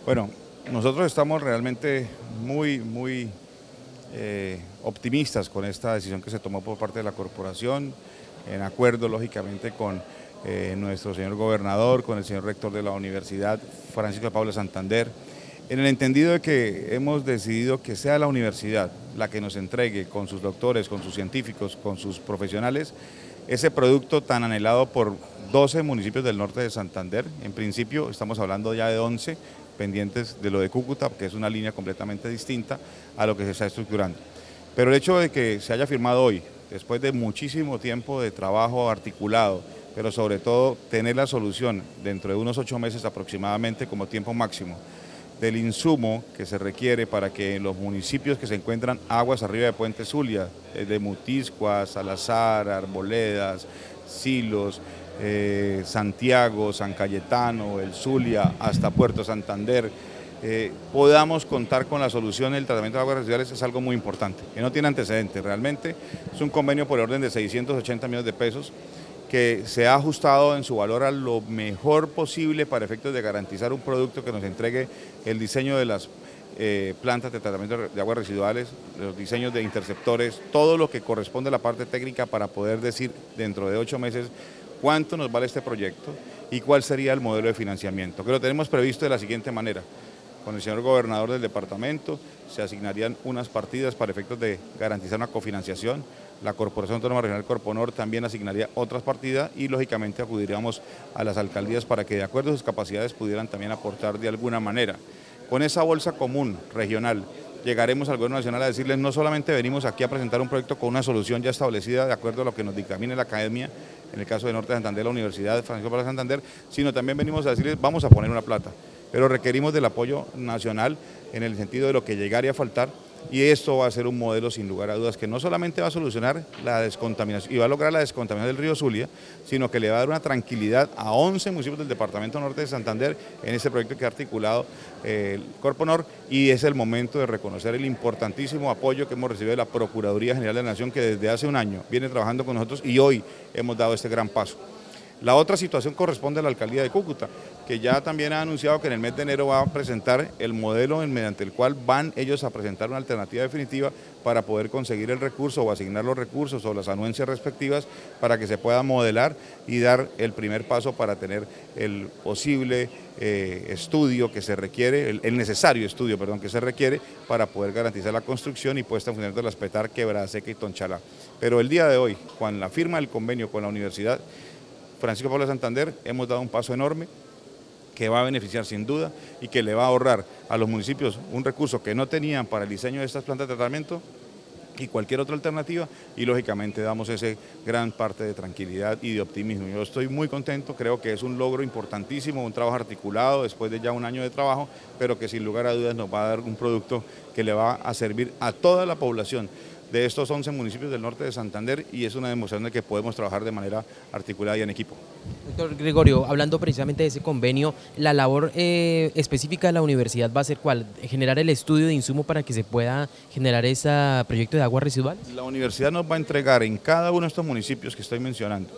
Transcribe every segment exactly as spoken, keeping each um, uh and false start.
Bueno, nosotros estamos realmente muy, muy eh, optimistas con esta decisión que se tomó por parte de la corporación, en acuerdo lógicamente con eh, nuestro señor gobernador, con el señor rector de la Universidad, Francisco de Paula Santander, en el entendido de que hemos decidido que sea la universidad la que nos entregue con sus doctores, con sus científicos, con sus profesionales, ese producto tan anhelado por doce municipios del norte de Santander. En principio estamos hablando ya de once, pendientes de lo de Cúcuta, que es una línea completamente distinta a lo que se está estructurando. Pero el hecho de que se haya firmado hoy, después de muchísimo tiempo de trabajo articulado, pero sobre todo tener la solución dentro de unos ocho meses aproximadamente como tiempo máximo, del insumo que se requiere para que en los municipios que se encuentran aguas arriba de Puente Zulia, de Mutiscua, Salazar, Arboledas, Silos, eh, Santiago, San Cayetano, el Zulia, hasta Puerto Santander, eh, podamos contar con la solución del tratamiento de aguas residuales es algo muy importante, que no tiene antecedentes. Realmente es un convenio por orden de seiscientos ochenta millones de pesos, que se ha ajustado en su valor a lo mejor posible para efectos de garantizar un producto que nos entregue el diseño de las eh, plantas de tratamiento de aguas residuales, los diseños de interceptores, todo lo que corresponde a la parte técnica para poder decir dentro de ocho meses cuánto nos vale este proyecto y cuál sería el modelo de financiamiento, que lo tenemos previsto de la siguiente manera. Con el señor gobernador del departamento se asignarían unas partidas para efectos de garantizar una cofinanciación. La Corporación Autónoma Regional Corponor también asignaría otras partidas y lógicamente acudiríamos a las alcaldías para que de acuerdo a sus capacidades pudieran también aportar de alguna manera. Con esa bolsa común regional llegaremos al gobierno nacional a decirles no solamente venimos aquí a presentar un proyecto con una solución ya establecida de acuerdo a lo que nos dictamine la academia, en el caso de Norte de Santander, la Universidad Francisco de Paula Santander, sino también venimos a decirles vamos a poner una plata, pero requerimos del apoyo nacional en el sentido de lo que llegaría a faltar. Y esto va a ser un modelo sin lugar a dudas que no solamente va a solucionar la descontaminación y va a lograr la descontaminación del río Zulia, sino que le va a dar una tranquilidad a once municipios del departamento norte de Santander en este proyecto que ha articulado eh, el Corponor, y es el momento de reconocer el importantísimo apoyo que hemos recibido de la Procuraduría General de la Nación, que desde hace un año viene trabajando con nosotros y hoy hemos dado este gran paso. La otra situación corresponde a la alcaldía de Cúcuta, que ya también ha anunciado que en el mes de enero va a presentar el modelo mediante el cual van ellos a presentar una alternativa definitiva para poder conseguir el recurso o asignar los recursos o las anuencias respectivas para que se pueda modelar y dar el primer paso para tener el posible eh, estudio que se requiere, el, el necesario estudio, perdón, que se requiere para poder garantizar la construcción y puesta en funcionamiento de las Petar, Quebrada Seca y Tonchalá. Pero el día de hoy, con la firma del convenio con la Universidad Francisco de Paula Santander, hemos dado un paso enorme que va a beneficiar sin duda y que le va a ahorrar a los municipios un recurso que no tenían para el diseño de estas plantas de tratamiento y cualquier otra alternativa, y lógicamente damos ese gran parte de tranquilidad y de optimismo. Yo estoy muy contento, creo que es un logro importantísimo, un trabajo articulado después de ya un año de trabajo, pero que sin lugar a dudas nos va a dar un producto que le va a servir a toda la población de estos once municipios del norte de Santander, y es una demostración de que podemos trabajar de manera articulada y en equipo. Doctor Gregorio, hablando precisamente de ese convenio, la labor eh, específica de la universidad va a ser ¿cuál? ¿Generar el estudio de insumo para que se pueda generar ese proyecto de aguas residuales? La universidad nos va a entregar en cada uno de estos municipios que estoy mencionando,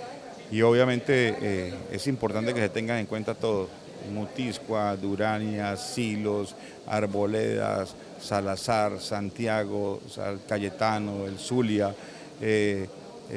y obviamente eh, es importante que se tengan en cuenta todo: Mutiscua, Durania, Silos, Arboledas, Salazar, Santiago, San Cayetano, el Zulia, eh,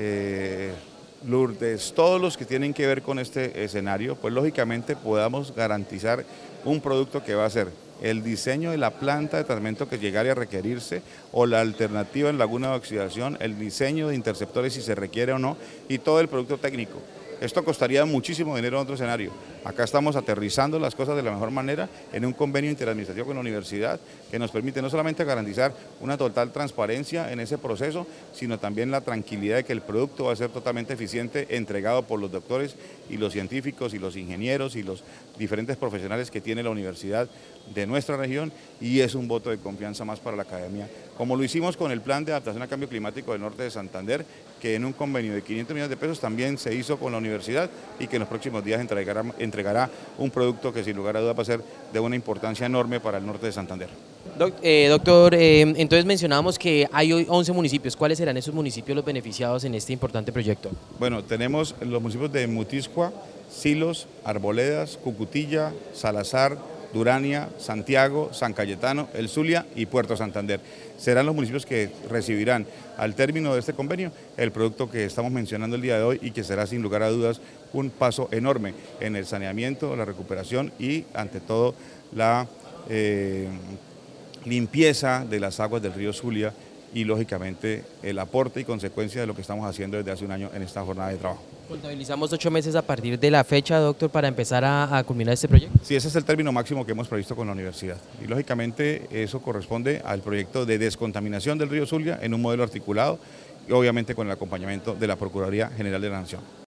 eh, Lourdes, todos los que tienen que ver con este escenario, pues lógicamente podamos garantizar un producto que va a ser el diseño de la planta de tratamiento que llegare a requerirse, o la alternativa en laguna de oxidación, el diseño de interceptores si se requiere o no, y todo el producto técnico. Esto costaría muchísimo dinero en otro escenario. Acá estamos aterrizando las cosas de la mejor manera en un convenio interadministrativo con la universidad que nos permite no solamente garantizar una total transparencia en ese proceso, sino también la tranquilidad de que el producto va a ser totalmente eficiente, entregado por los doctores y los científicos y los ingenieros y los diferentes profesionales que tiene la universidad de nuestra región, y es un voto de confianza más para la academia, como lo hicimos con el Plan de Adaptación al Cambio Climático del Norte de Santander, que en un convenio de quinientos millones de pesos también se hizo con la universidad y que en los próximos días entregará, entregará un producto que sin lugar a dudas va a ser de una importancia enorme para el norte de Santander. Doc, eh, doctor, eh, entonces mencionábamos que hay hoy once municipios. ¿Cuáles serán esos municipios los beneficiados en este importante proyecto? Bueno, tenemos los municipios de Mutiscua, Silos, Arboledas, Cucutilla, Salazar, Durania, Santiago, San Cayetano, El Zulia y Puerto Santander. Serán los municipios que recibirán al término de este convenio el producto que estamos mencionando el día de hoy y que será sin lugar a dudas un paso enorme en el saneamiento, la recuperación y ante todo la eh, limpieza de las aguas del río Zulia y lógicamente el aporte y consecuencia de lo que estamos haciendo desde hace un año en esta jornada de trabajo. Contabilizamos ocho meses a partir de la fecha, doctor, para empezar a, a culminar este proyecto. Sí, ese es el término máximo que hemos previsto con la universidad y lógicamente eso corresponde al proyecto de descontaminación del río Zulia en un modelo articulado y obviamente con el acompañamiento de la Procuraduría General de la Nación.